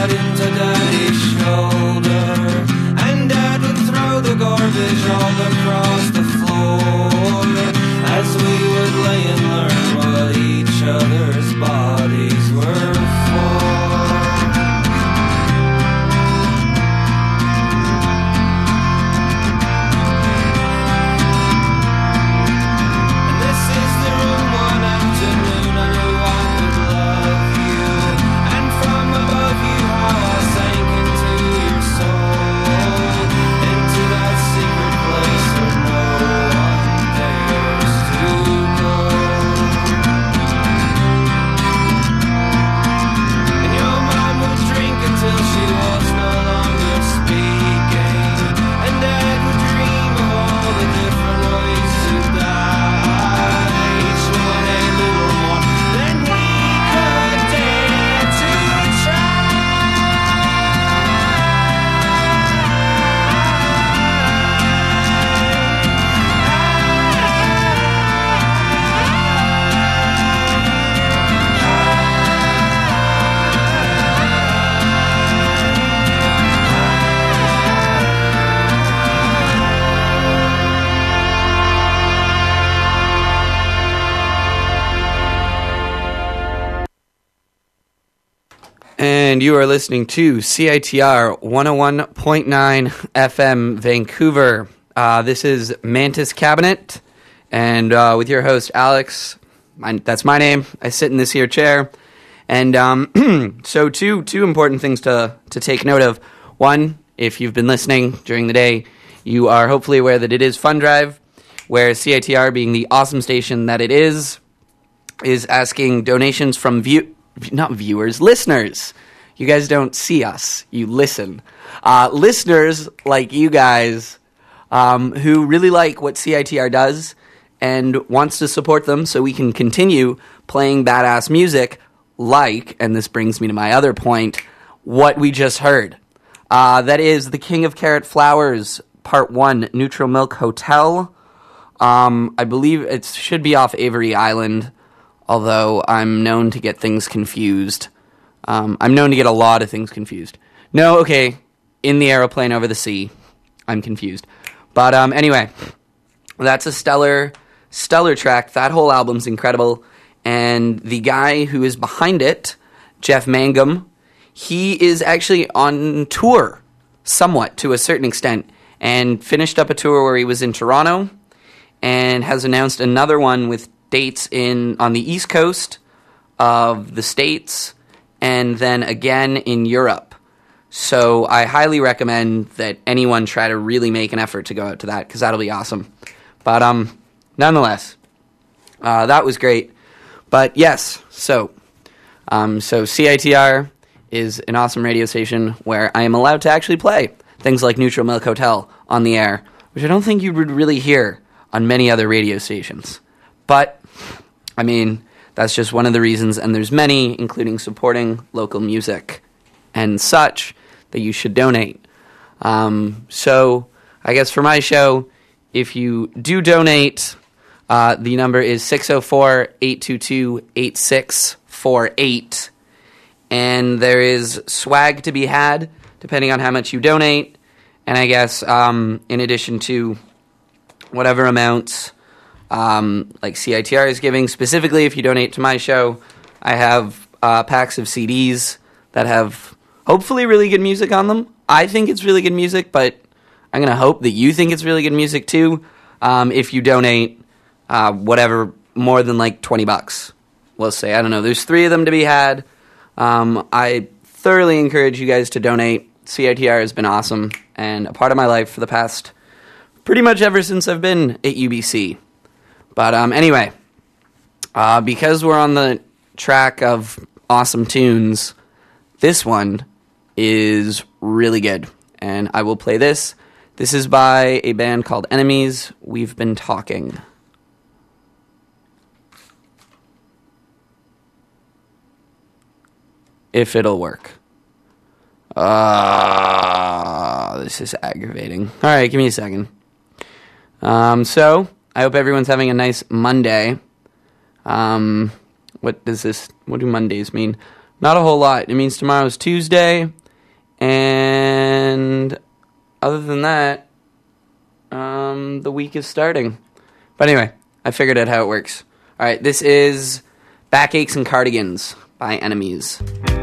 right into Daddy's shoulder, and Dad would throw the garbage all across the floor as we would lay and learn what each other's bodies were for. And you are listening to CITR 101.9 FM Vancouver. This is Mantis Cabinet, and with your host Alex. That's my name. I sit in this here chair. And so two important things to take note of. One, if you've been listening during the day, you are hopefully aware that it is Fund Drive, where CITR, being the awesome station that it is asking donations from listeners. You guys don't see us. You listen. Listeners like you guys who really like what CITR does and wants to support them so we can continue playing badass music like, and this brings me to my other point, what we just heard. That is The King of Carrot Flowers, Part 1, Neutral Milk Hotel. I believe it should be off Avery Island, although I'm known to get things confused. I'm known to get a lot of things confused. No, okay, in the aeroplane over the sea. I'm confused. But anyway, that's a stellar track. That whole album's incredible. And the guy who is behind it, Jeff Mangum, he is actually on tour, somewhat, to a certain extent, and finished up a tour where he was in Toronto, and has announced another one with dates on the East Coast of the States, and then again in Europe. So I highly recommend that anyone try to really make an effort to go out to that, because that'll be awesome. But nonetheless, that was great. But yes, so CITR is an awesome radio station where I am allowed to actually play things like Neutral Milk Hotel on the air, which I don't think you would really hear on many other radio stations. But, I mean, that's just one of the reasons, and there's many, including supporting local music and such, that you should donate. So, I guess for my show, if you do donate, the number is 604-822-8648, and there is swag to be had, depending on how much you donate, and I guess, in addition to whatever amounts like CITR is giving. Specifically, if you donate to my show, I have packs of CDs that have hopefully really good music on them. I think it's really good music, but I'm going to hope that you think it's really good music too. If you donate whatever, more than like $20, we'll say. I don't know. There's 3 of them to be had. I thoroughly encourage you guys to donate. CITR has been awesome and a part of my life for the past pretty much ever since I've been at UBC. But anyway, because we're on the track of awesome tunes, this one is really good, and I will play this. This is by a band called Enemies, We've Been Talking. If it'll work. This is aggravating. Alright, give me a second. So, I hope everyone's having a nice Monday. What do Mondays mean? Not a whole lot. It means tomorrow's Tuesday, and other than that, the week is starting. But anyway, I figured out how it works. All right, this is Backaches and Cardigans by Enemies.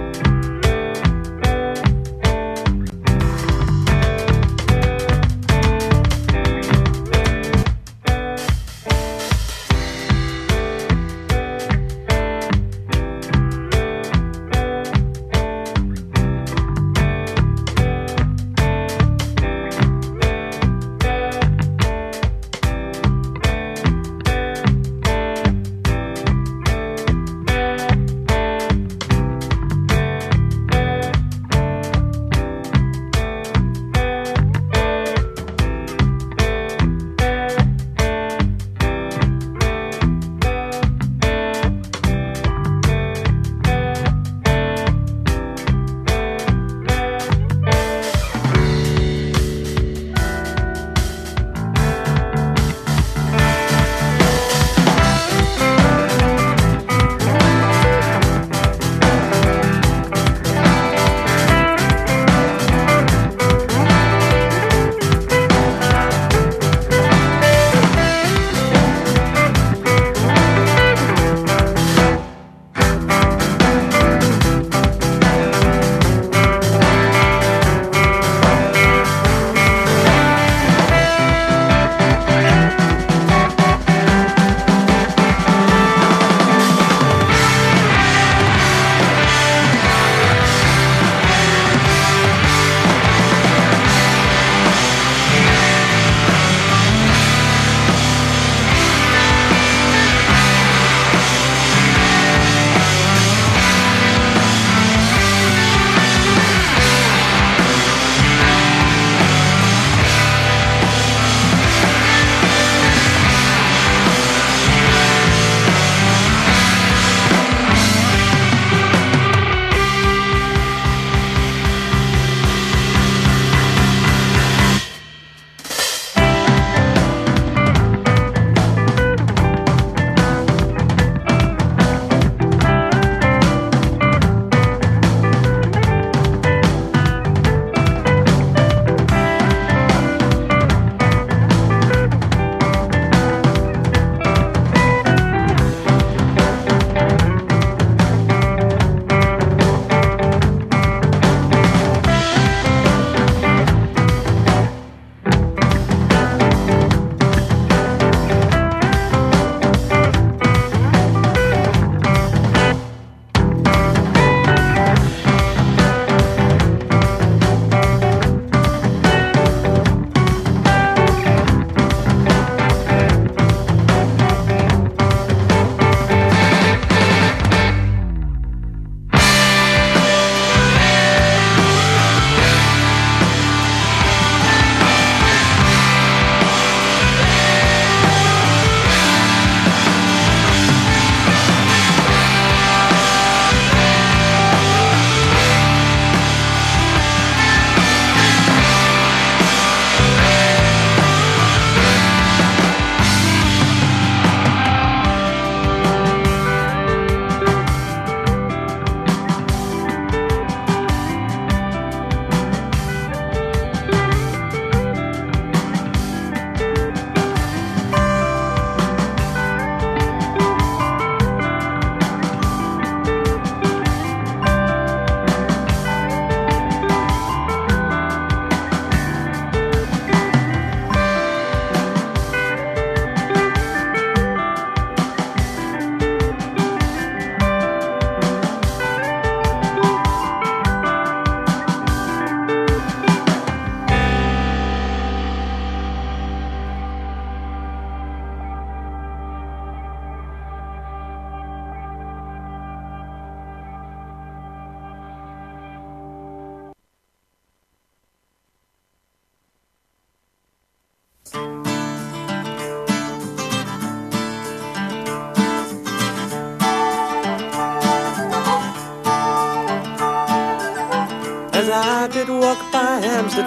As I did walk by Hampstead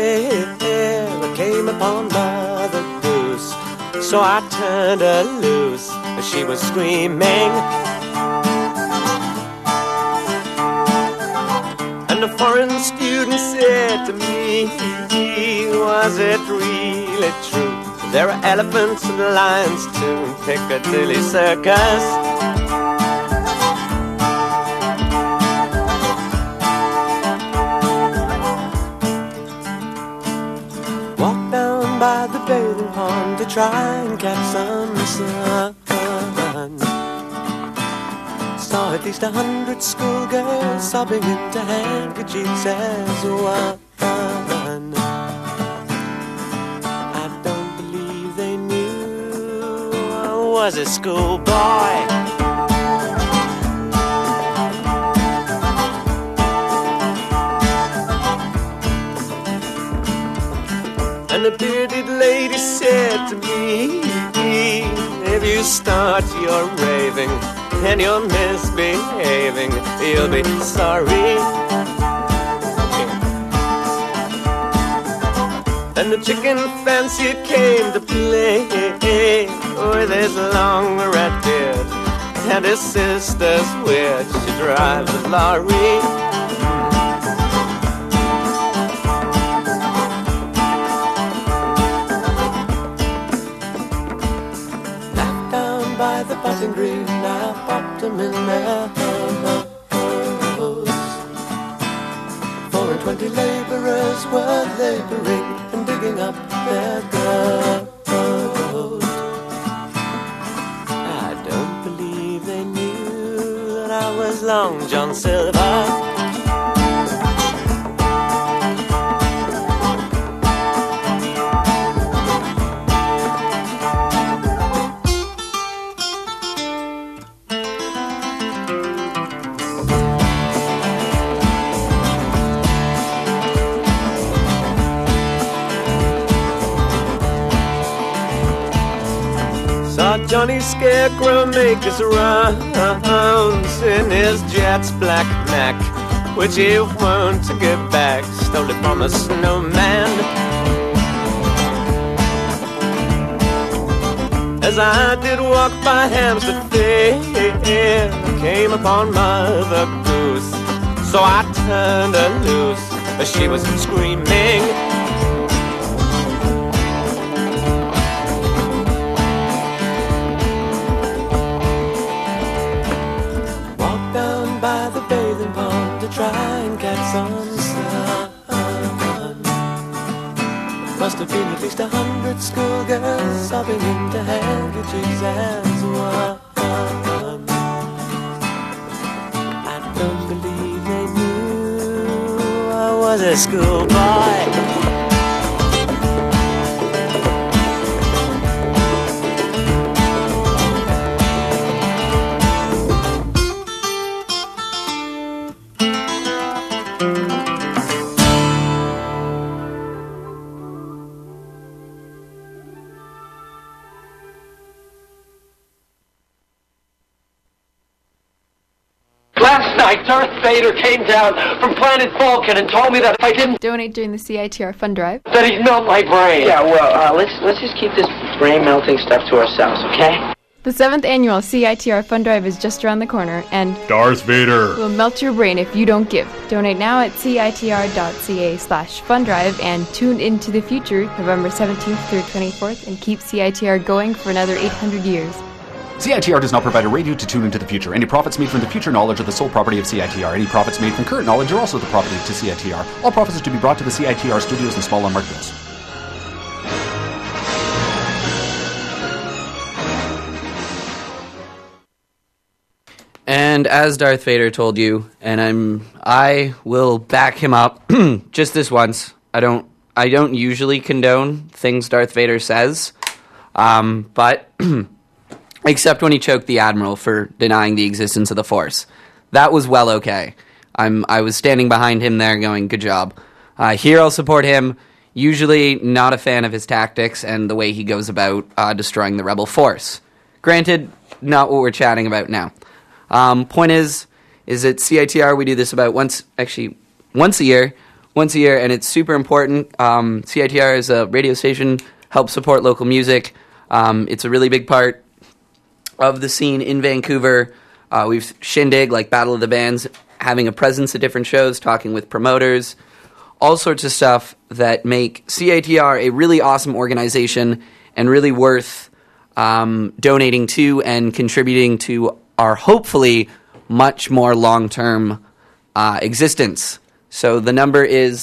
Fair, I came upon Mother Goose. So I turned her loose as she was screaming. foreign student said to me, was it really true? There are elephants and lions too in Piccadilly Circus. Walk down by the bathing pond to try and catch some sun. Saw at least 100 schoolgirls sobbing into handkerchiefs as one. I don't believe they knew I was a schoolboy. And the bearded lady said to me, if you start your raving and you're misbehaving, you'll be sorry. And the chicken fancier came to play with his long red beard and his sister's weird. She drives a lorry. By the button green, I popped them in their hose. 4 and 20 laborers were laboring and digging up their gold. I don't believe they knew that I was Long John Silver. Johnny Scarecrow make his rounds in his jet's black Mac, which he won't give back, stole it from a snowman. As I did walk by Hampstead Fair, I came upon Mother Goose, so I turned her loose, but she was screaming. By the bathing pond to try and catch some sun. Must have been at least 100 schoolgirls sobbing into handkerchiefs as one. I don't believe they knew I was a schoolboy. Last night, Darth Vader came down from planet Vulcan and told me that if I didn't Donate during the CITR Fund Drive. that he'd melt my brain. Yeah, well, let's just keep this brain melting stuff to ourselves, okay? The 7th annual CITR Fund Drive is just around the corner and Darth Vader will melt your brain if you don't give. Donate now at citr.ca/funddrive and tune into the future November 17th through 24th and keep CITR going for another 800 years. CITR does not provide a radio to tune into the future. Any profits made from the future knowledge are the sole property of CITR. Any profits made from current knowledge are also the property to CITR. All profits are to be brought to the CITR studios in small unmarked bills. And as Darth Vader told you, and I will back him up just this once. I don't usually condone things Darth Vader says, but except when he choked the Admiral for denying the existence of the Force. That was well okay. I was standing behind him there going, good job. Here I'll support him. Usually not a fan of his tactics and the way he goes about destroying the Rebel Force. Granted, not what we're chatting about now. Point is at CITR we do this about once a year, and it's super important. CITR is a radio station, helps support local music. It's a really big part of the scene in Vancouver. We've shindig, like Battle of the Bands, having a presence at different shows, talking with promoters, all sorts of stuff that make CITR a really awesome organization and really worth donating to and contributing to our hopefully much more long-term existence. So the number is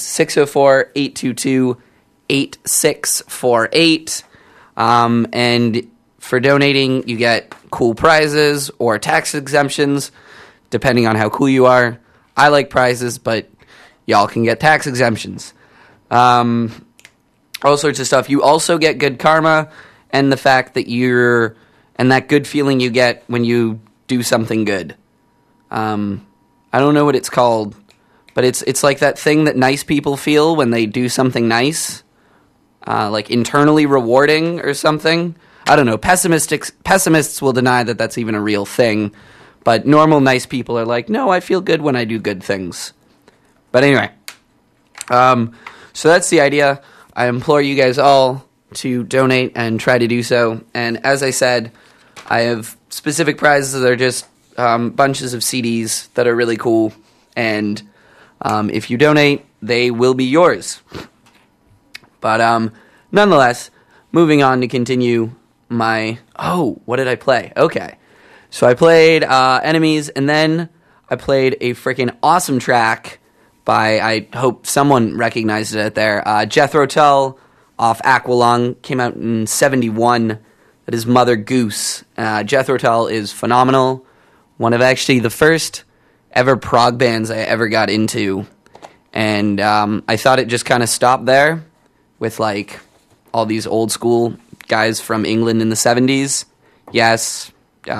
604-822-8648. And for donating, you get cool prizes or tax exemptions, depending on how cool you are. I like prizes, but y'all can get tax exemptions. All sorts of stuff. You also get good karma and the fact that and that good feeling you get when you do something good. I don't know what it's called, but it's like that thing that nice people feel when they do something nice, like internally rewarding or something. I don't know. Pessimists will deny that that's even a real thing, but normal nice people are like, no, I feel good when I do good things. But anyway, so that's the idea. I implore you guys all to donate and try to do so. And as I said, I have specific prizes that are just bunches of CDs that are really cool. And if you donate, they will be yours. But nonetheless, moving on to continue my... Oh, what did I play? Okay. So I played Enemies, and then I played a freaking awesome track by, I hope someone recognized it there, Jethro Tull off Aqualung, came out in 1971. That is Mother Goose. Jethro Tull is phenomenal. One of actually the first ever prog bands I ever got into. And I thought it just kind of stopped there with like all these old school guys from England in the 70s. Yes.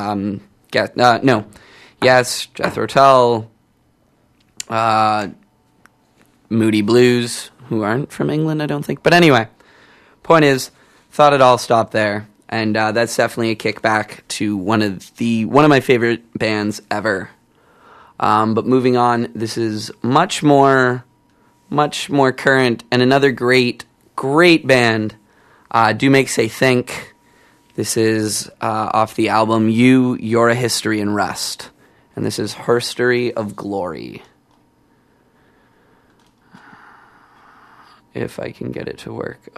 Yes, Jethro Tull. Moody Blues, who aren't from England, I don't think. But anyway, point is, thought it all stopped there, and that's definitely a kickback to one of my favorite bands ever. But moving on, this is much more current, and another great band. Do Make Say Think. This is off the album You're a History in Rust, and this is Herstory of Glory. If I can get it to work.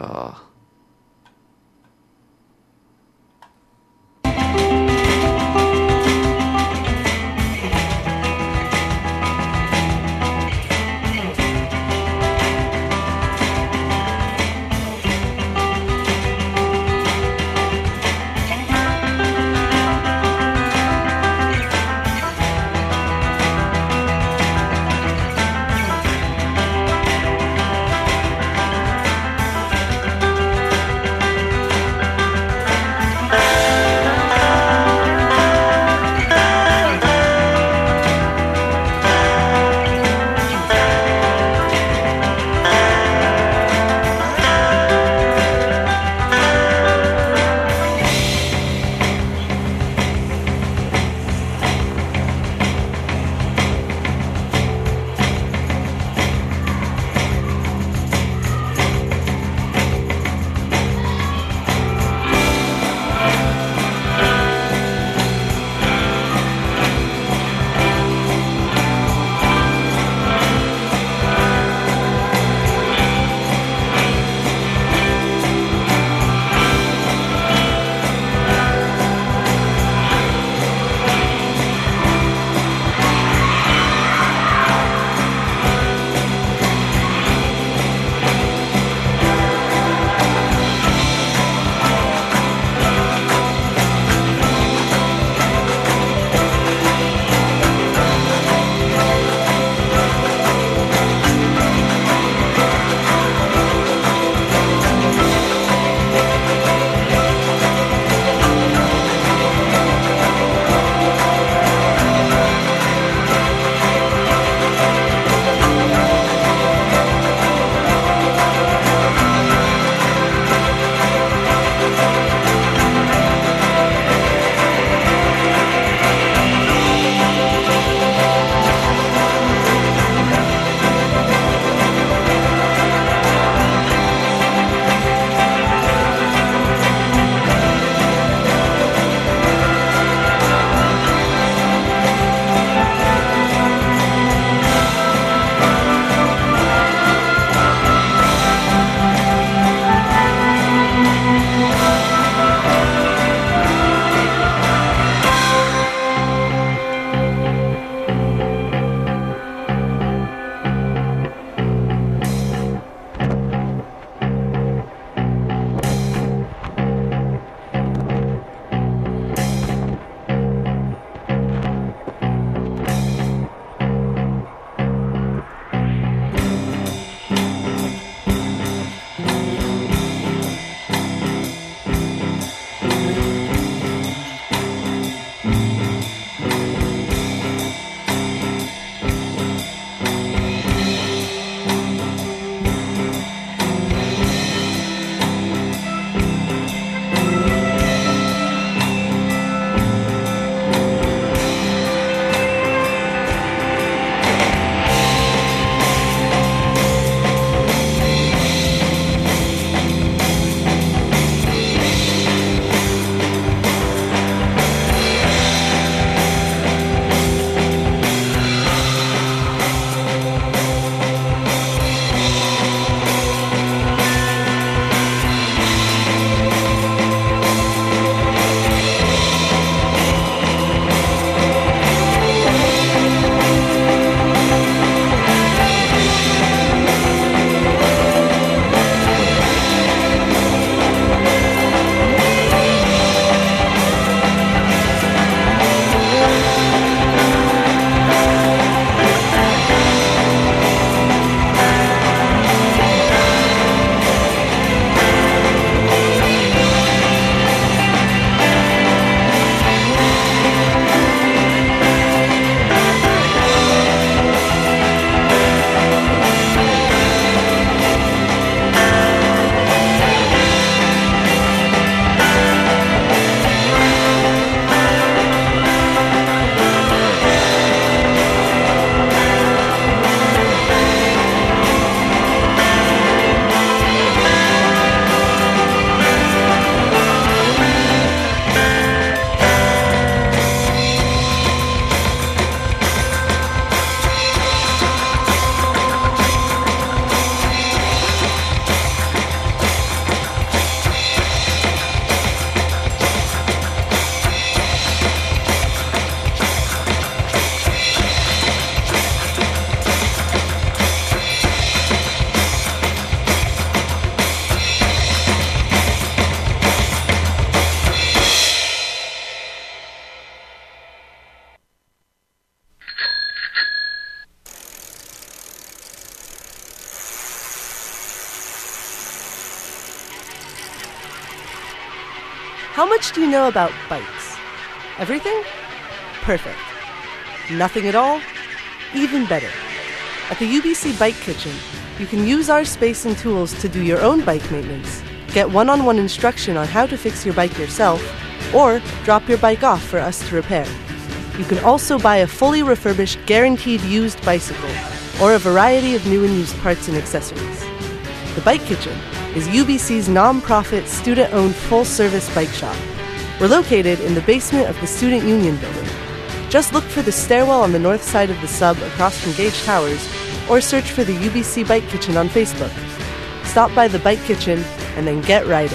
How much do you know about bikes? Everything? Perfect. Nothing at all? Even better. At the UBC Bike Kitchen, you can use our space and tools to do your own bike maintenance, get one-on-one instruction on how to fix your bike yourself, or drop your bike off for us to repair. You can also buy a fully refurbished, guaranteed used bicycle, or a variety of new and used parts and accessories. The Bike Kitchen is UBC's non-profit, student-owned, full-service bike shop. We're located in the basement of the Student Union building. Just look for the stairwell on the north side of the sub across from Gage Towers, or search for the UBC Bike Kitchen on Facebook. Stop by the Bike Kitchen and then get riding.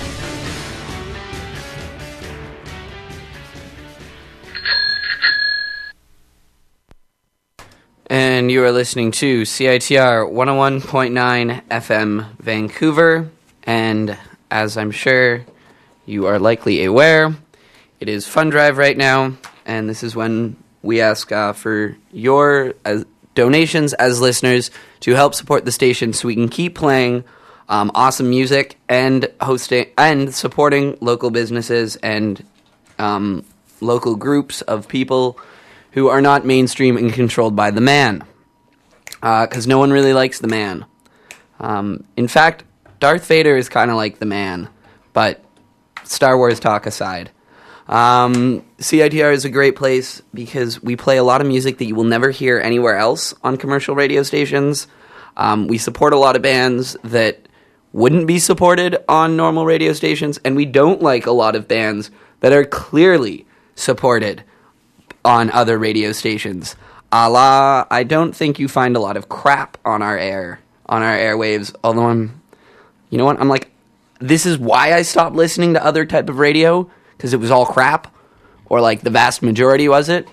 And you are listening to CITR 101.9 FM Vancouver. And as I'm sure you are likely aware, it is Fund Drive right now. And this is when we ask for your donations as listeners to help support the station so we can keep playing awesome music and hosting and supporting local businesses and local groups of people who are not mainstream and controlled by the man. Because no one really likes the man. In fact, Darth Vader is kind of like the man, but Star Wars talk aside. CITR is a great place because we play a lot of music that you will never hear anywhere else on commercial radio stations. We support a lot of bands that wouldn't be supported on normal radio stations, and we don't like a lot of bands that are clearly supported on other radio stations. I don't think you find a lot of crap on our airwaves, although you know what, I'm like, this is why I stopped listening to other type of radio, because it was all crap, or like the vast majority was it.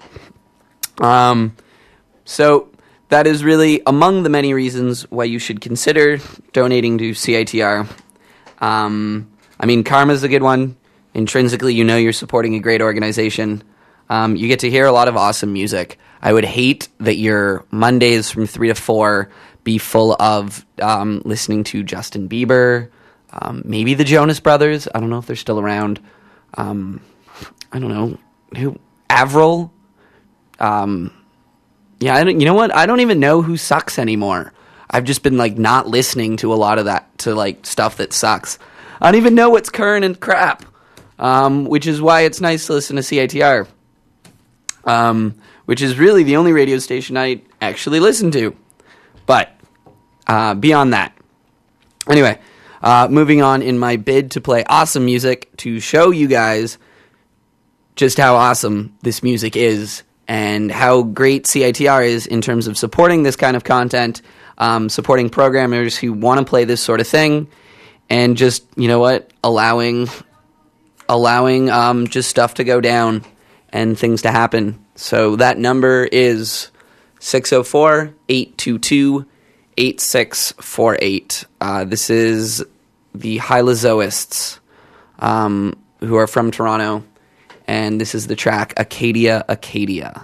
So that is really among the many reasons why you should consider donating to CITR. I mean, karma's a good one. Intrinsically, you know you're supporting a great organization. You get to hear a lot of awesome music. I would hate that your Mondays from 3 to 4 be full of listening to Justin Bieber, maybe the Jonas Brothers. I don't know if they're still around. I don't know who. Avril. Yeah, you know what? I don't even know who sucks anymore. I've just been like not listening to a lot of that, to like stuff that sucks. I don't even know what's current and crap. Which is why it's nice to listen to CITR. Which is really the only radio station I actually listen to. But beyond that. Anyway, moving on in my bid to play awesome music to show you guys just how awesome this music is and how great CITR is in terms of supporting this kind of content, supporting programmers who want to play this sort of thing, and just, you know what, allowing just stuff to go down and things to happen. So that number is 604-822-8648. This is the Hylozoists, who are from Toronto, and this is the track Acadia, Acadia.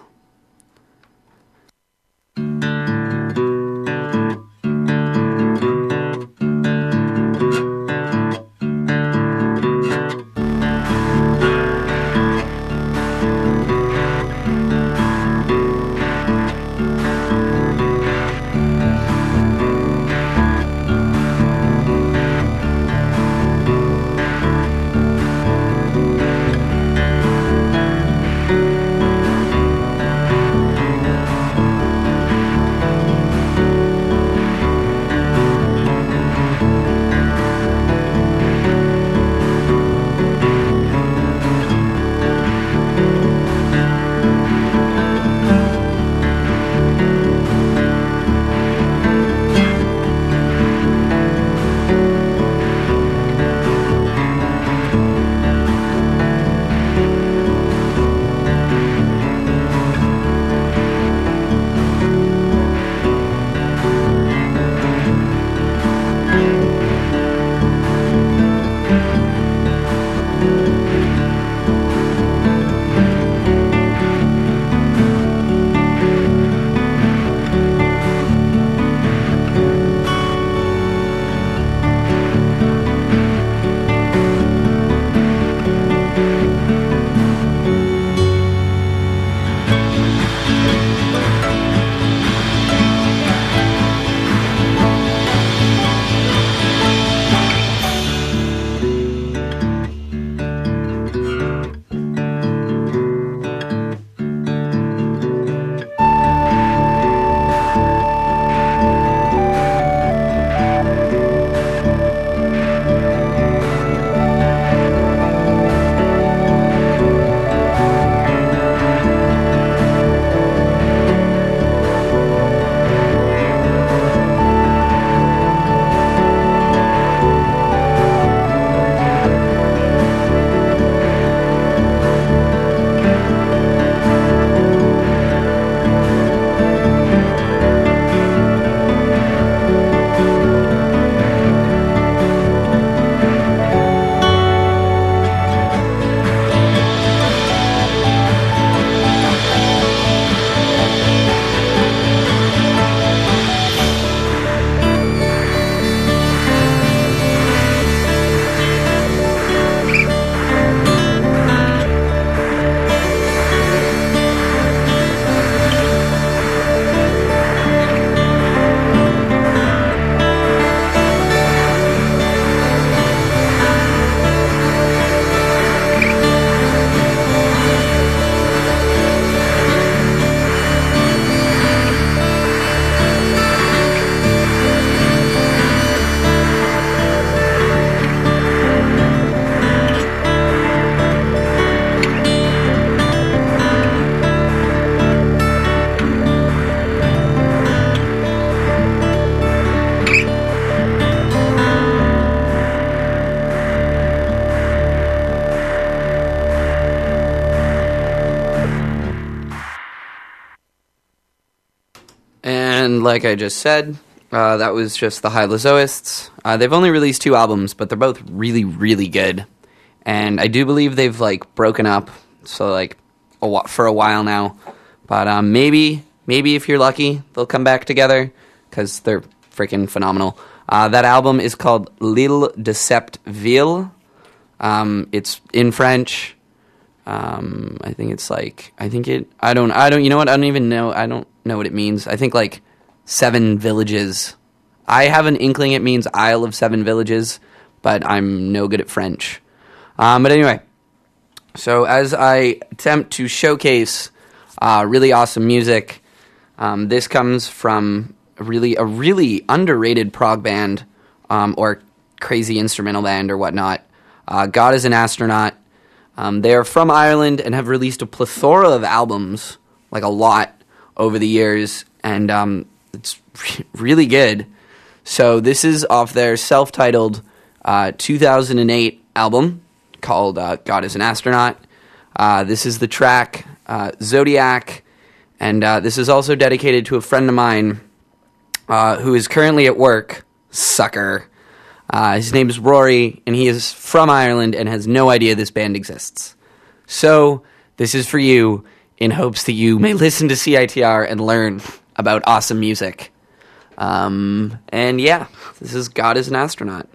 like I just said, that was just the Hylozoists. They've only released 2 albums, but they're both really, really good. And I do believe they've, like, broken up, so, like, for a while now. But maybe if you're lucky, they'll come back together, because they're freaking phenomenal. That album is called L'Île de Septeville. It's in French. I think it's like, I don't even know. I don't know what it means. I think like 7 villages. I have an inkling it means Isle of 7 Villages, but I'm no good at French. But anyway, so as I attempt to showcase really awesome music, this comes from a really underrated prog band, or crazy instrumental band or whatnot. God is an Astronaut. They are from Ireland and have released a plethora of albums, like a lot, over the years, and it's really good. So this is off their self-titled 2008 album called God is an Astronaut. This is the track Zodiac, and this is also dedicated to a friend of mine who is currently at work, sucker. His name is Rory, and he is from Ireland and has no idea this band exists. So, this is for you, in hopes that you may listen to CITR and learn about awesome music. And yeah, this is God is an Astronaut.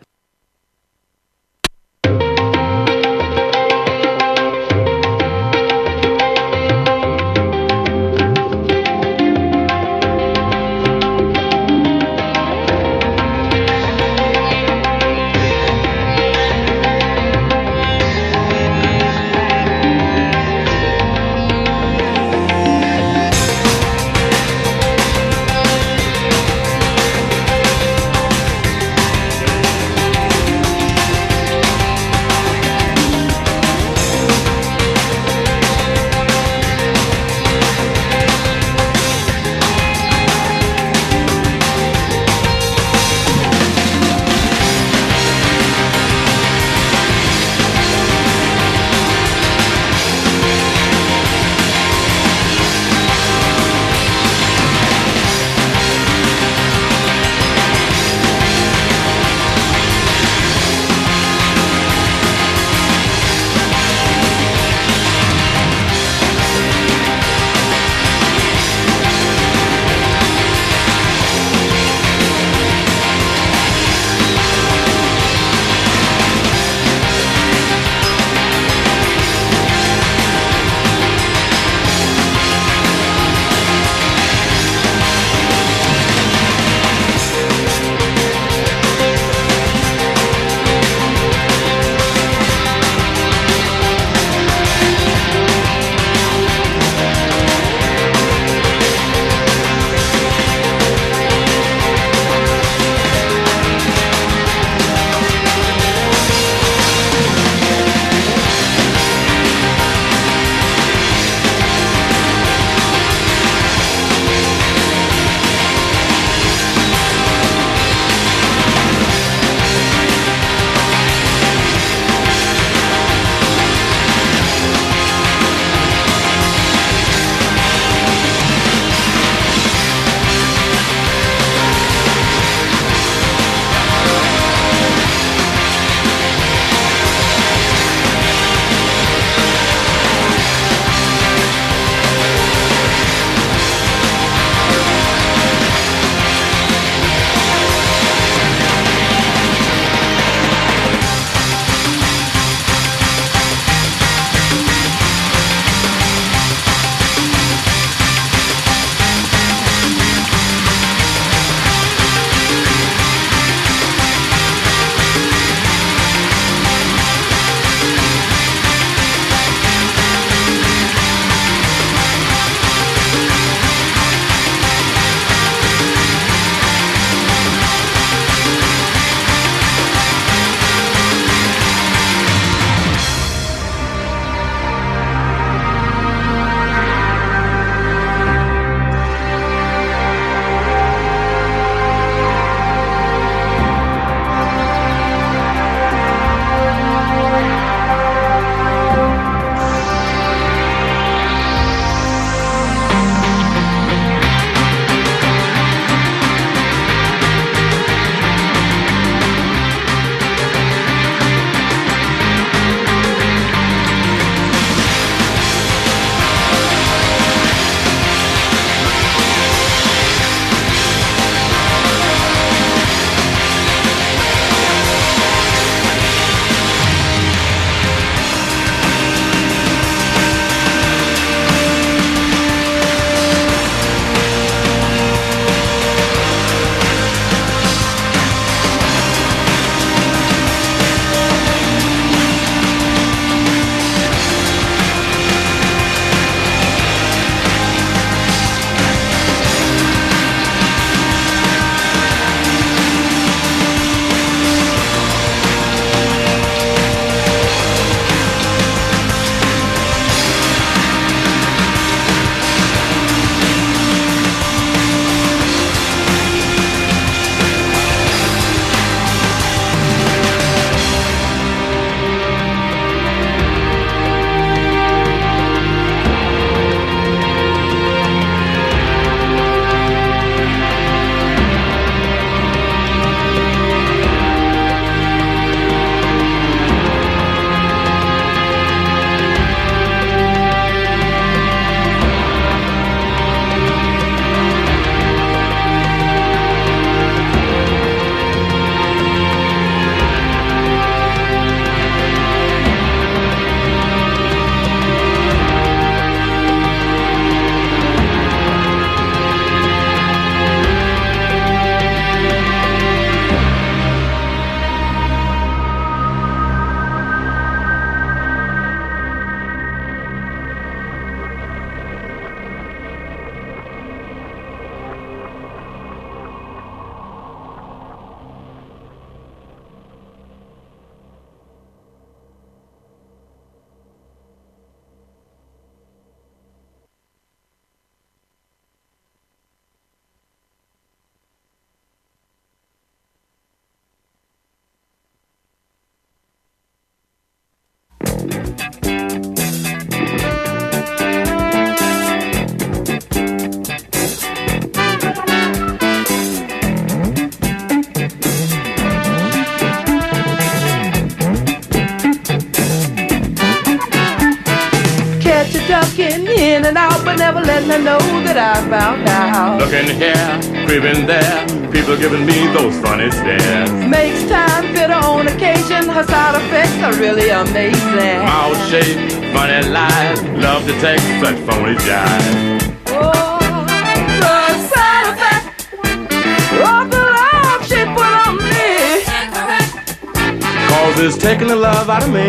Catch you ducking in and out, but never letting her know that I found out. Looking here, creeping there, people giving me those funny stares. Makes time fitter on occasion, her side effects are really amazing. Mouth shape, funny lies, love to take such phony jive. Oh, the side effect of the love she put on me Causes taking the love out of me.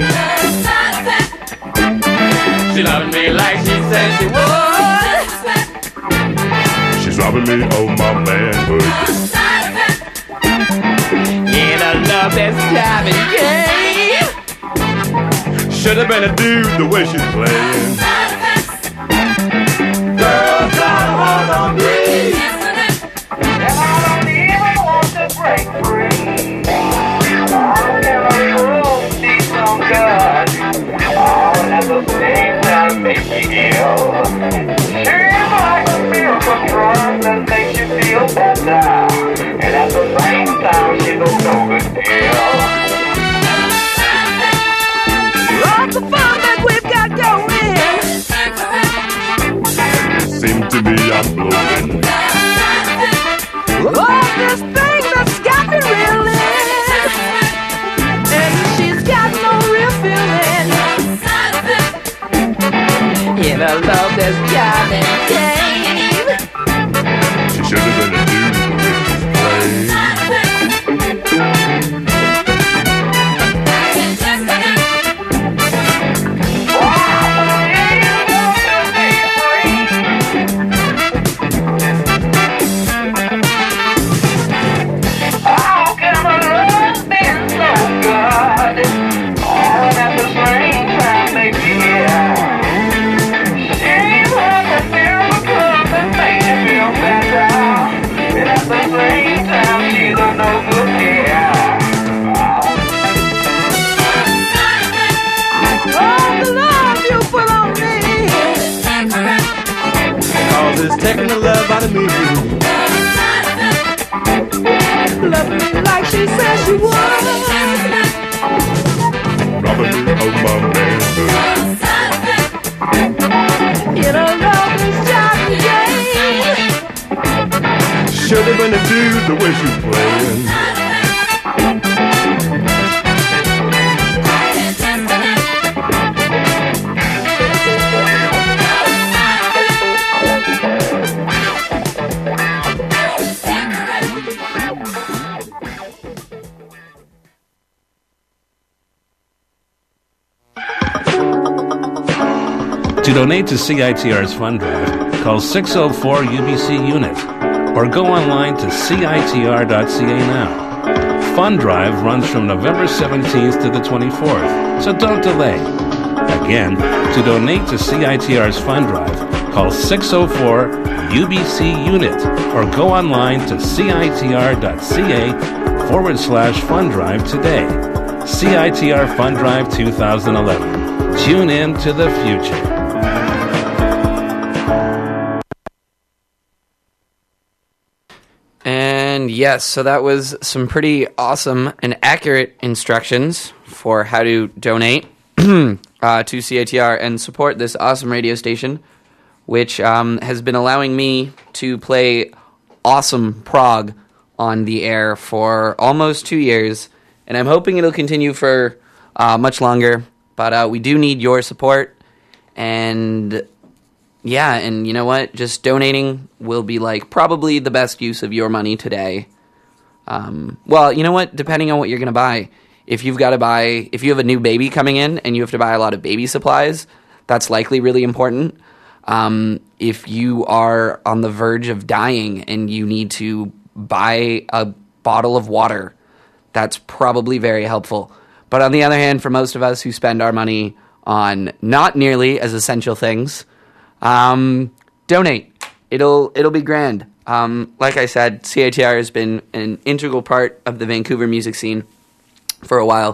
She loving me like she said she would. She's robbing me of my manhood. In a love that's driving gay. Should have been a dude the way she's playing. Girls got a hold on me, and I don't even want to break free. How can a girl be so good? All at the same time make you ill. She's like a miracle drug that makes you feel better, and at the same time she's a no good deal. Lots of fun that we've got going. Seems to be I'm blowing. Oh, this thing that's got me reeling, and she's got no real feeling. In a love that's driving game. She should have been a dude the way she's playing. How can a love be so good? All at the same time make me ill. She's like a miracle that makes you feel better, and at the same time she's a no good deal. Oh, the love you put on me Causes taking the love out of me. love me like she said she would. Robbing me of my manhood. In a love that's driving gay. Should have been a dude the way she's playing. To donate to CITR's fund drive, call 604-UBC-UNIT or go online to CITR.ca now. Fund drive runs from November 17th to the 24th, so don't delay. Again, to donate to CITR's fund drive, call 604-UBC-UNIT or go online to CITR.ca/fund drive today. CITR Fund Drive 2011. Tune in to the future. And yes, so that was some pretty awesome and accurate instructions for how to donate to CITR and support this awesome radio station, which has been allowing me to play awesome prog on the air for almost 2 years, and I'm hoping it'll continue for much longer, but we do need your support, and yeah, and you know what? Just donating will be like probably the best use of your money today. Well, you know what? Depending on what you're going to buy. If you have a new baby coming in and you have to buy a lot of baby supplies, that's likely really important. If you are on the verge of dying and you need to buy a bottle of water, that's probably very helpful. But on the other hand, for most of us who spend our money on not nearly as essential things, donate. It'll be grand. Like I said, CITR has been an integral part of the Vancouver music scene for a while.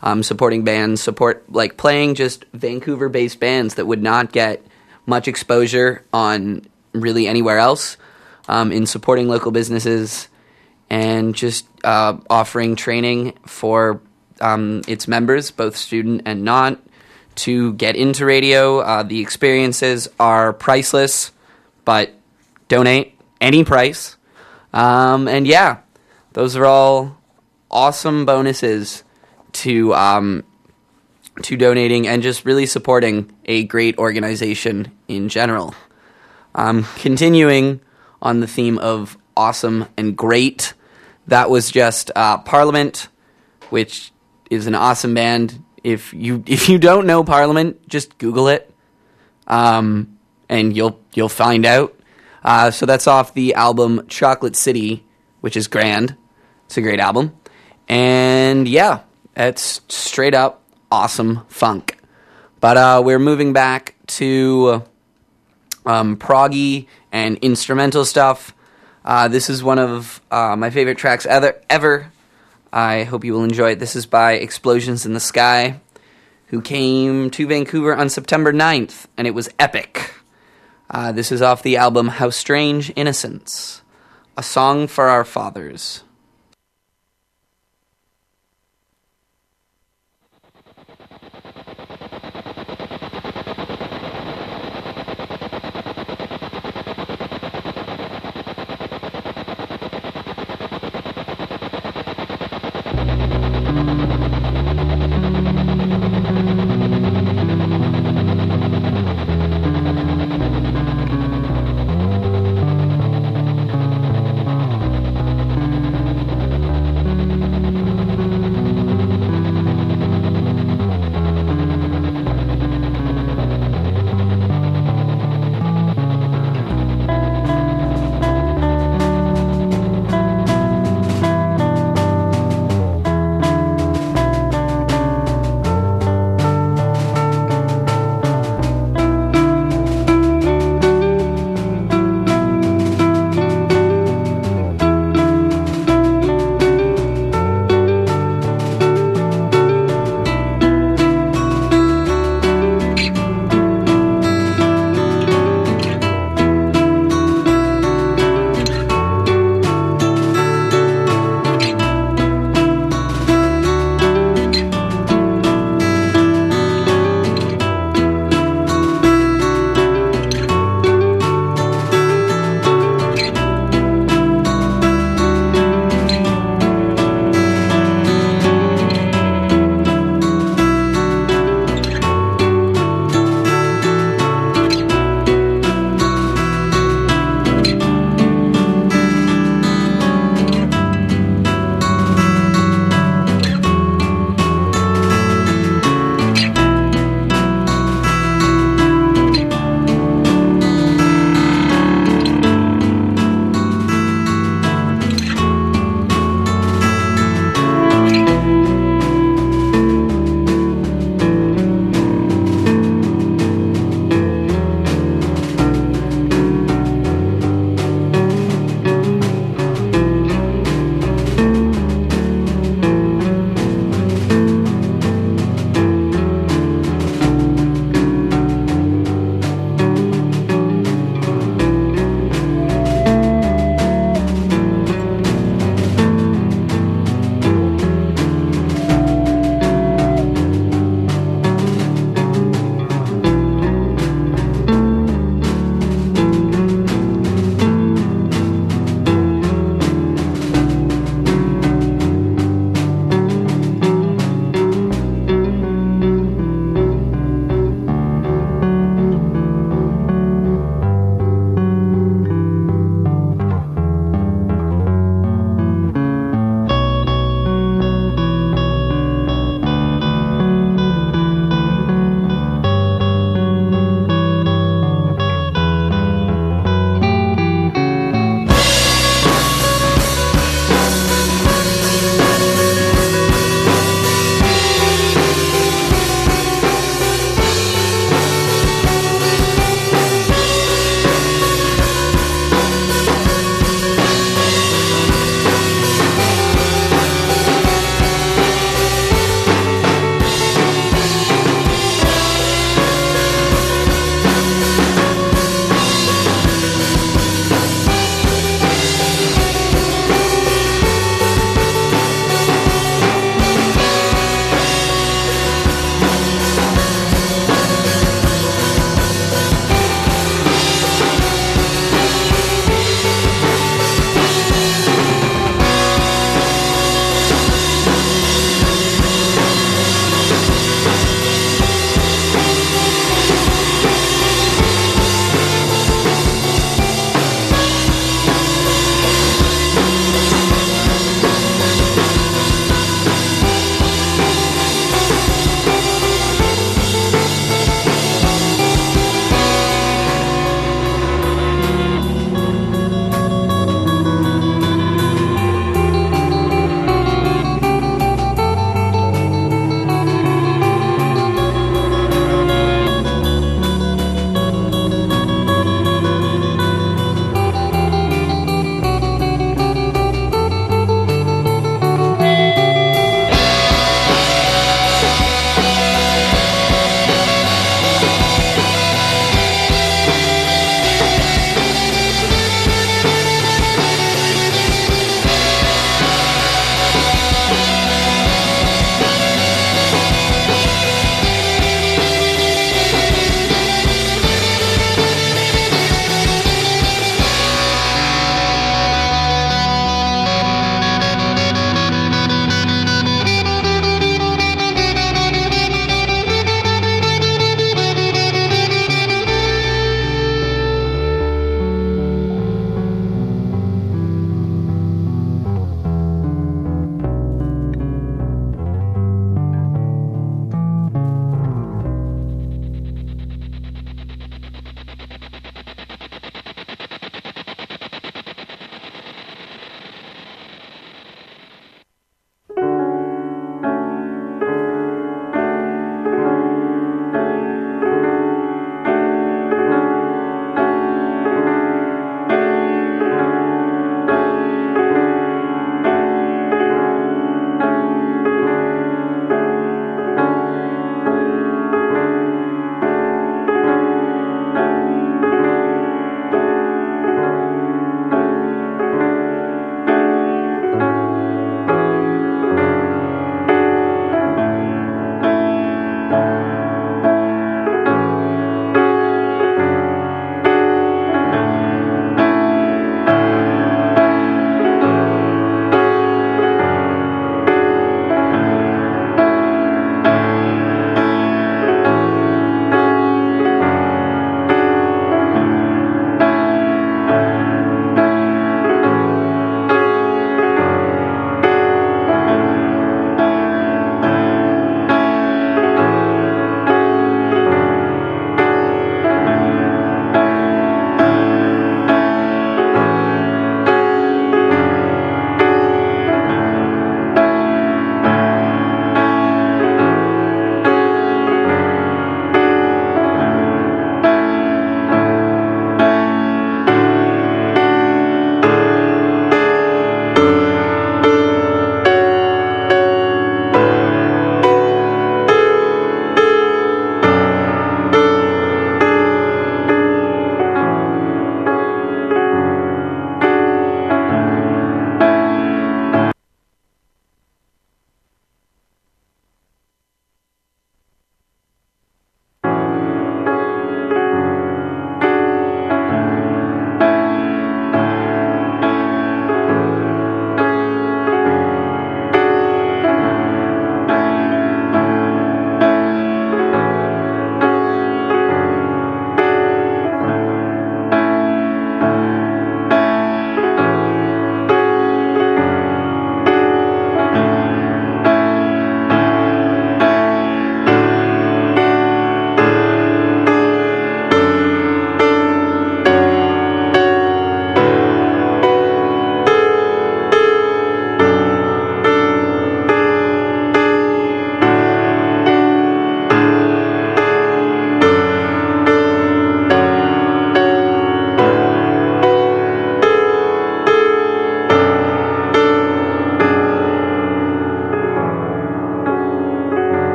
supporting bands, playing just Vancouver-based bands that would not get much exposure on really anywhere else, in supporting local businesses, and just offering training for its members, both student and not, to get into radio. The experiences are priceless, but donate any price. And yeah, those are all awesome bonuses to donating and just really supporting a great organization in general. Continuing on the theme of awesome and great, that was just Parliament, which is an awesome band. If you don't know Parliament, just Google it, and you'll find out. So that's off the album Chocolate City, which is grand. It's a great album. And yeah, it's straight up awesome funk. But we're moving back to proggy and instrumental stuff. This is one of my favorite tracks ever. I hope you will enjoy it. This is by Explosions in the Sky, who came to Vancouver on September 9th, and it was epic. This is off the album How Strange Innocence, a song for our fathers.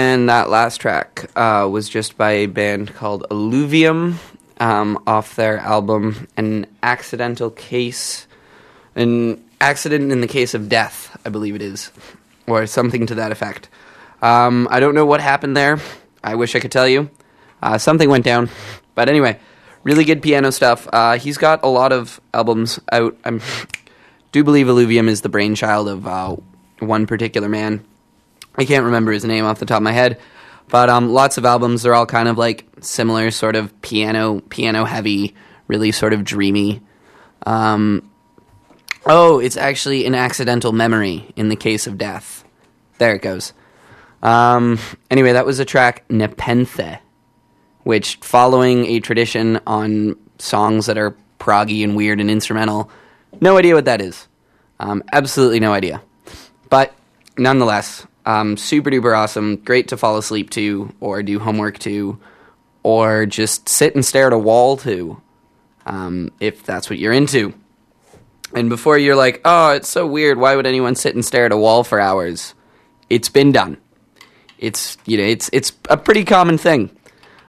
And that last track was just by a band called Alluvium off their album An Accident in the Case of Death, I believe it is, or something to that effect. I don't know what happened there. I wish I could tell you. Something went down. But anyway, really good piano stuff. He's got a lot of albums out. I do believe Alluvium is the brainchild of one particular man. I can't remember his name off the top of my head. But lots of albums. They're all kind of like similar, sort of piano heavy, really sort of dreamy. It's actually An Accidental Memory in the Case of Death. There it goes. Anyway, that was a track, Nepenthe, which, following a tradition on songs that are proggy and weird and instrumental, no idea what that is. Absolutely no idea. But nonetheless, super duper awesome, great to fall asleep to, or do homework to, or just sit and stare at a wall to, if that's what you're into. And before you're like, oh, it's so weird, why would anyone sit and stare at a wall for hours? It's been done. It's a pretty common thing.